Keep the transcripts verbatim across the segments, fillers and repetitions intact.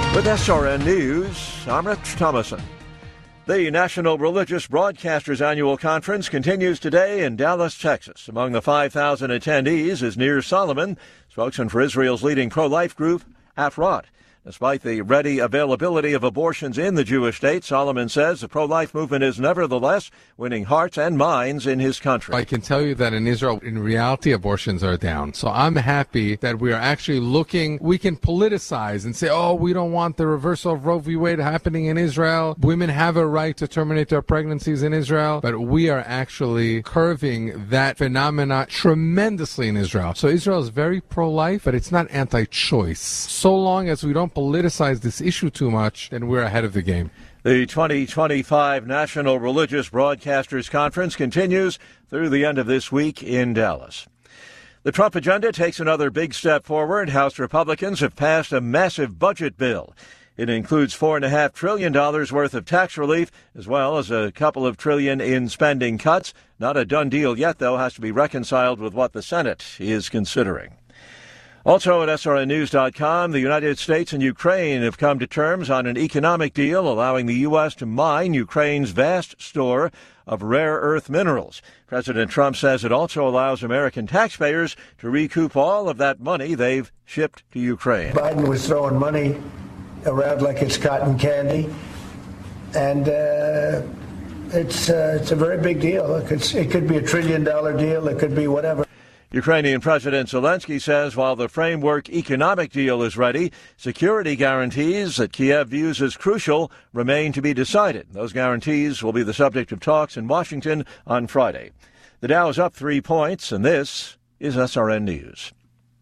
With S R N News, I'm Rich Thomason. The National Religious Broadcasters Annual Conference continues today in Dallas, Texas. Among the five thousand attendees is Nir Solomon, spokesman for Israel's leading pro-life group, Afrot. Despite the ready availability of abortions in the Jewish state, Solomon says the pro-life movement is nevertheless winning hearts and minds in his country. I can tell you that in Israel, in reality, abortions are down. So I'm happy that we are actually looking, we can politicize and say, oh, we don't want the reversal of Roe v. Wade happening in Israel. Women have a right to terminate their pregnancies in Israel. But we are actually curving that phenomena tremendously in Israel. So Israel is very pro-life, but it's not anti-choice. So long as we don't politicize this issue too much, then we're ahead of the game. The twenty twenty-five National Religious Broadcasters Conference continues through the end of this week in Dallas. The Trump agenda takes another big step forward. House Republicans have passed a massive budget bill. It includes four point five trillion dollars worth of tax relief, as well as a couple of trillion in spending cuts. Not a done deal yet, though, has to be reconciled with what the Senate is considering. Also at S R N news dot com, the United States and Ukraine have come to terms on an economic deal allowing the U S to mine Ukraine's vast store of rare earth minerals. President Trump says it also allows American taxpayers to recoup all of that money they've shipped to Ukraine. Biden was throwing money around like it's cotton candy, and uh, it's uh, it's a very big deal. It could, it could be a trillion dollar deal. It could be whatever. Ukrainian President Zelensky says while the framework economic deal is ready, security guarantees that Kiev views as crucial remain to be decided. Those guarantees will be the subject of talks in Washington on Friday. The Dow is up three points, and this is S R N News.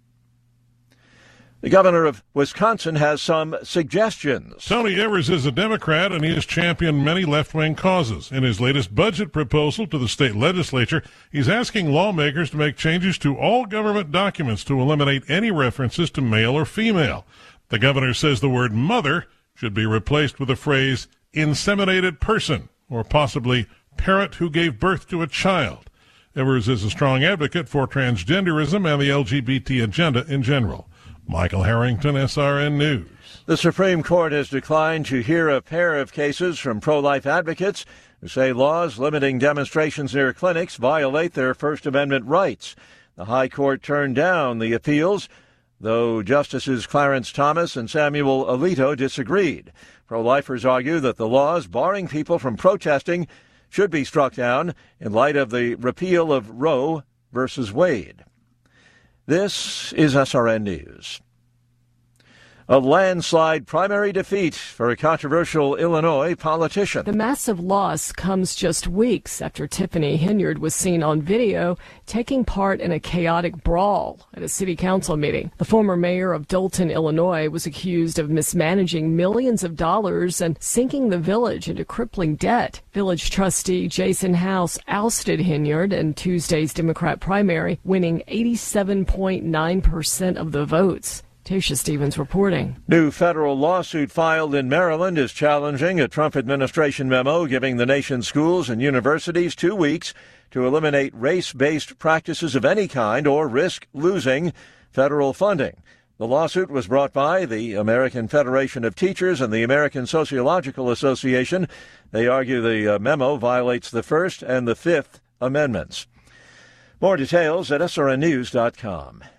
The governor of Wisconsin has some suggestions. Tony Evers is a Democrat, and he has championed many left-wing causes. In his latest budget proposal to the state legislature, he's asking lawmakers to make changes to all government documents to eliminate any references to male or female. The governor says the word mother should be replaced with the phrase inseminated person, or possibly parent who gave birth to a child. Evers is a strong advocate for transgenderism and the L G B T agenda in general. Michael Harrington, S R N News. The Supreme Court has declined to hear a pair of cases from pro-life advocates who say laws limiting demonstrations near clinics violate their First Amendment rights. The High Court turned down the appeals, though Justices Clarence Thomas and Samuel Alito disagreed. Pro-lifers argue that the laws barring people from protesting should be struck down in light of the repeal of Roe versus Wade. This is S R N News. A landslide primary defeat for a controversial Illinois politician. The massive loss comes just weeks after Tiffany Henyard was seen on video taking part in a chaotic brawl at a city council meeting. The former mayor of Dolton, Illinois, was accused of mismanaging millions of dollars and sinking the village into crippling debt. Village trustee Jason House ousted Henyard in Tuesday's Democrat primary, winning eighty-seven point nine percent of the votes. Tasha Stevens reporting. New federal lawsuit filed in Maryland is challenging a Trump administration memo giving the nation's schools and universities two weeks to eliminate race-based practices of any kind or risk losing federal funding. The lawsuit was brought by the American Federation of Teachers and the American Sociological Association. They argue the memo violates the First and the Fifth Amendments. More details at S R N news dot com.